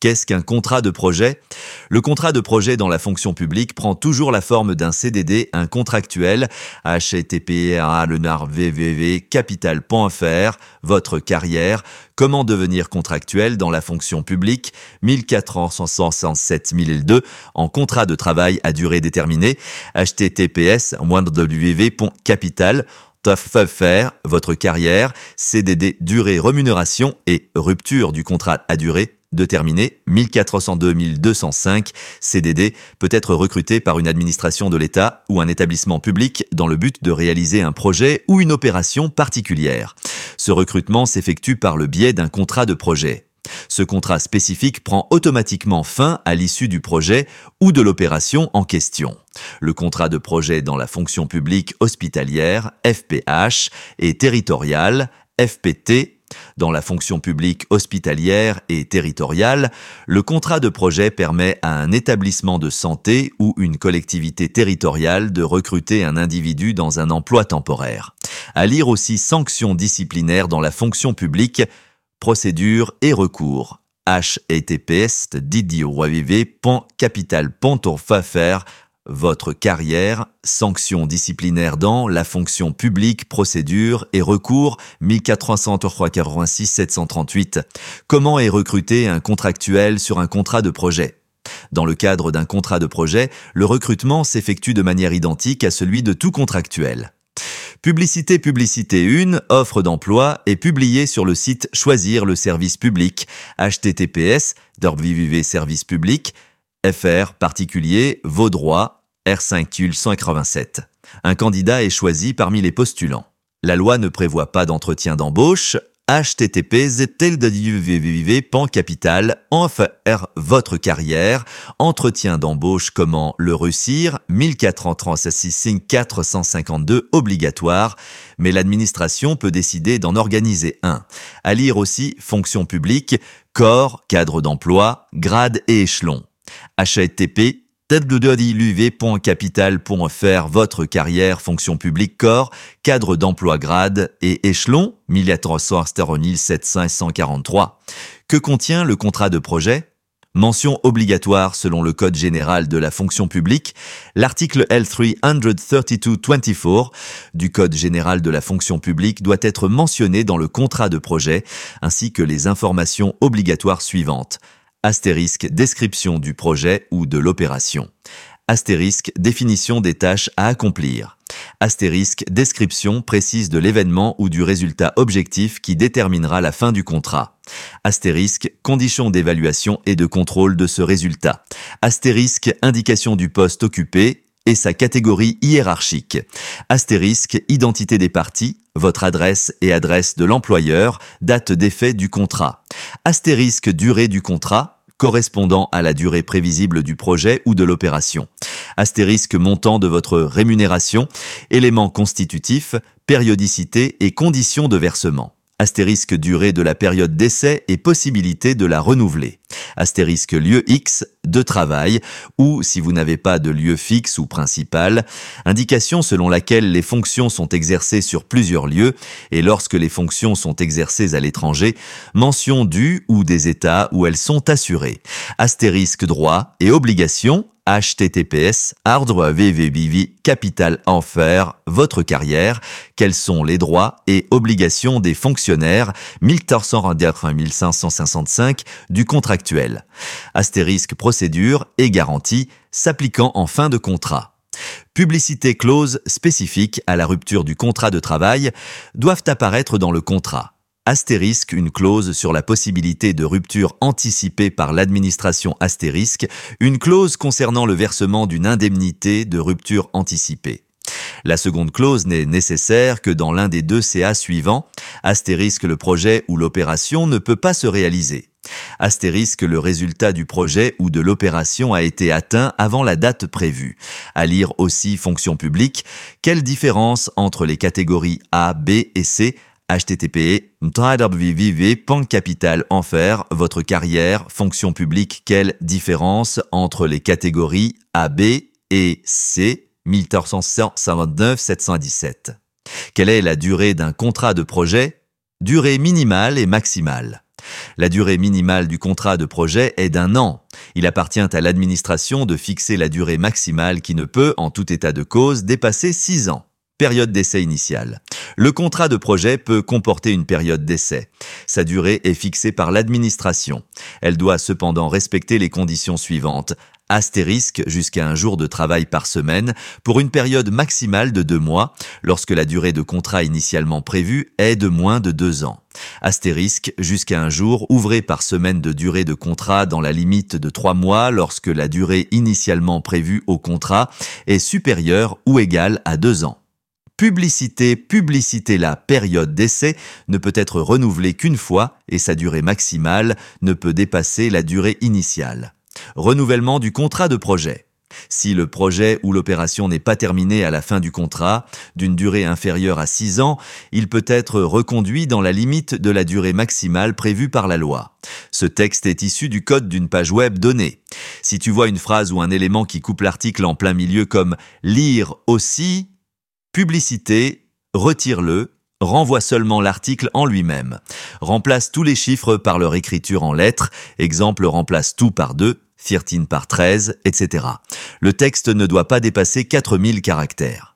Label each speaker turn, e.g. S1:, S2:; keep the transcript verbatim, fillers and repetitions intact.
S1: Qu'est-ce qu'un contrat de projet ? Le contrat de projet dans la fonction publique prend toujours la forme d'un C D D, un contractuel, H T T P R w w w point capital point f r, votre carrière, comment devenir contractuel dans la fonction publique, mille quatre cent soixante-sept mille deux, en contrat de travail à durée déterminée, H T T P S w w w point capital point f r, votre carrière, C D D, durée, rémunération et rupture du contrat à durée déterminée, mille quatre cent deux mille deux cent cinq, C D D peut être recruté par une administration de l'État ou un établissement public dans le but de réaliser un projet ou une opération particulière. Ce recrutement s'effectue par le biais d'un contrat de projet. Ce contrat spécifique prend automatiquement fin à l'issue du projet ou de l'opération en question. Le contrat de projet dans la fonction publique hospitalière, F P H, et territoriale, F P T. Dans la fonction publique hospitalière et territoriale, le contrat de projet permet à un établissement de santé ou une collectivité territoriale de recruter un individu dans un emploi temporaire. À lire aussi sanctions disciplinaires dans la fonction publique, procédure et recours. H T T P S w w w point capital point f r, votre carrière, sanctions disciplinaires dans la fonction publique, procédure et recours, mille quatre cent quatre-vingt-six sept cent trente-huit. Comment est recruté un contractuel sur un contrat de projet ? Dans le cadre d'un contrat de projet, le recrutement s'effectue de manière identique à celui de tout contractuel. Publicité Publicité un, offre d'emploi, est publiée sur le site Choisir le service public, H T T P S w w w point service public, F R, particulier, vos droits, R cinq T U L cent quatre-vingt-sept. Un candidat est choisi parmi les postulants. La loi ne prévoit pas d'entretien d'embauche, H T T P w w w point capital point f r, votre carrière, entretien d'embauche comment le réussir, mille quatre cent trente-six quatre cent cinquante-deux obligatoire, mais l'administration peut décider d'en organiser un. À lire aussi fonction publique, corps, cadre d'emploi, grade et échelon. H T T P w w w point capital point f r, votre carrière, fonction publique, corps, cadre d'emploi, grade et échelon, mille quatre cent sept cent quarante-trois. Que contient le contrat de projet ? Mention obligatoire selon le Code général de la fonction publique, l'article L trois cent trente-deux vingt-quatre du Code général de la fonction publique doit être mentionné dans le contrat de projet, ainsi que les informations obligatoires suivantes. Astérisque, description du projet ou de l'opération. Astérisque, définition des tâches à accomplir. Astérisque, description précise de l'événement ou du résultat objectif qui déterminera la fin du contrat. Astérisque, conditions d'évaluation et de contrôle de ce résultat. Astérisque, indication du poste occupé et sa catégorie hiérarchique. Astérisque, identité des parties, votre adresse et adresse de l'employeur, date d'effet du contrat. Astérisque, durée du contrat, correspondant à la durée prévisible du projet ou de l'opération. Astérisque, montant de votre rémunération, éléments constitutifs, périodicité et conditions de versement. Astérisque, durée de la période d'essai et possibilité de la renouveler. Astérisque, lieu X de travail ou, si vous n'avez pas de lieu fixe ou principal, indication selon laquelle les fonctions sont exercées sur plusieurs lieux et lorsque les fonctions sont exercées à l'étranger, mention du ou des États où elles sont assurées. Astérisque, droits et obligations, H T T P S w capital point f r, votre carrière, quels sont les droits et obligations des fonctionnaires, mille quatre cent quatre-vingt-un mille cinq cent soixante-cinq du contractuel. Astérisque, procédure et garantie s'appliquant en fin de contrat. Publicité, clause spécifique à la rupture du contrat de travail doivent apparaître dans le contrat. Astérisque, une clause sur la possibilité de rupture anticipée par l'administration astérisque, une clause concernant le versement d'une indemnité de rupture anticipée. La seconde clause n'est nécessaire que dans l'un des deux C A suivants. Astérisque, le projet ou l'opération ne peut pas se réaliser. Astérisque, le résultat du projet ou de l'opération a été atteint avant la date prévue. À lire aussi fonction publique, quelle différence entre les catégories A, B et C ? H T T P w w w point capital point f r, votre carrière, fonction publique, quelle différence entre les catégories A, B et C, mille quatre cent cinquante-neuf sept cent dix-sept. Quelle est la durée d'un contrat de projet ? Durée minimale et maximale. La durée minimale du contrat de projet est d'un an. Il appartient à l'administration de fixer la durée maximale qui ne peut, en tout état de cause, dépasser six ans. Période d'essai initiale. Le contrat de projet peut comporter une période d'essai. Sa durée est fixée par l'administration. Elle doit cependant respecter les conditions suivantes. Astérisque jusqu'à un jour de travail par semaine pour une période maximale de deux mois lorsque la durée de contrat initialement prévue est de moins de deux ans. Astérisque jusqu'à un jour ouvré par semaine de durée de contrat dans la limite de trois mois lorsque la durée initialement prévue au contrat est supérieure ou égale à deux ans. Publicité, publicité la période d'essai ne peut être renouvelée qu'une fois et sa durée maximale ne peut dépasser la durée initiale. Renouvellement du contrat de projet. Si le projet ou l'opération n'est pas terminé à la fin du contrat, d'une durée inférieure à six ans, il peut être reconduit dans la limite de la durée maximale prévue par la loi. Ce texte est issu du code d'une page web donnée. Si tu vois une phrase ou un élément qui coupe l'article en plein milieu comme « lire aussi », publicité, retire-le, renvoie seulement l'article en lui-même. Remplace tous les chiffres par leur écriture en lettres, exemple remplace tout par deux, treize par treize, et cetera. Le texte ne doit pas dépasser quatre mille caractères.